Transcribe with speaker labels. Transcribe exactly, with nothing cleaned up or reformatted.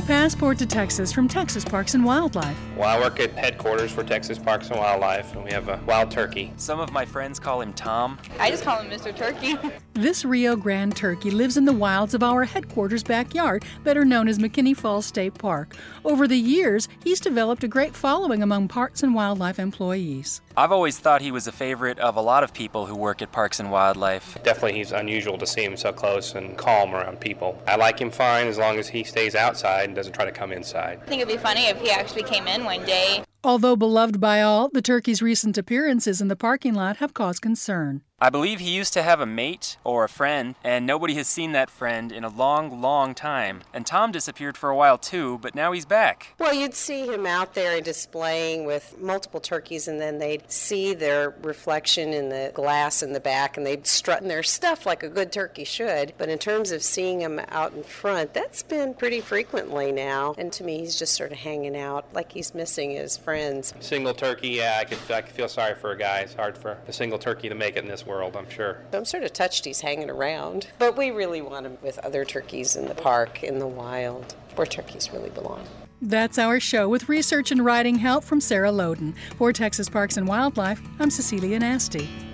Speaker 1: Passport to Texas from Texas Parks and Wildlife.
Speaker 2: Well, I work at headquarters for Texas Parks and Wildlife, and we have a wild turkey.
Speaker 3: Some of my friends call him Tom.
Speaker 4: I just call him Mister Turkey.
Speaker 1: This Rio Grande turkey lives in the wilds of our headquarters backyard, better known as McKinney Falls State Park. Over the years, he's developed a great following among Parks and Wildlife employees.
Speaker 3: I've always thought he was a favorite of a lot of people who work at Parks and Wildlife.
Speaker 2: Definitely he's unusual to see him so close and calm around people. I like him fine as long as he stays outside and doesn't try to come inside.
Speaker 4: I think it'd be funny if he actually came in one day.
Speaker 1: Although beloved by all, the turkey's recent appearances in the parking lot have caused concern.
Speaker 3: I believe he used to have a mate or a friend, and nobody has seen that friend in a long, long time. And Tom disappeared for a while too, but now he's back.
Speaker 5: Well, you'd see him out there displaying with multiple turkeys, and then they'd see their reflection in the glass in the back, and they'd strut in their stuff like a good turkey should. But in terms of seeing him out in front, that's been pretty frequently now. And to me, he's just sort of hanging out like he's missing his friends.
Speaker 2: Single turkey, yeah, I could, I could feel sorry for a guy. It's hard for a single turkey to make it in this world, I'm sure.
Speaker 5: I'm sort of touched he's hanging around, but we really want him with other turkeys in the park, in the wild, where turkeys really belong.
Speaker 1: That's our show with research and writing help from Sarah Loden. For Texas Parks and Wildlife, I'm Cecilia Nasty.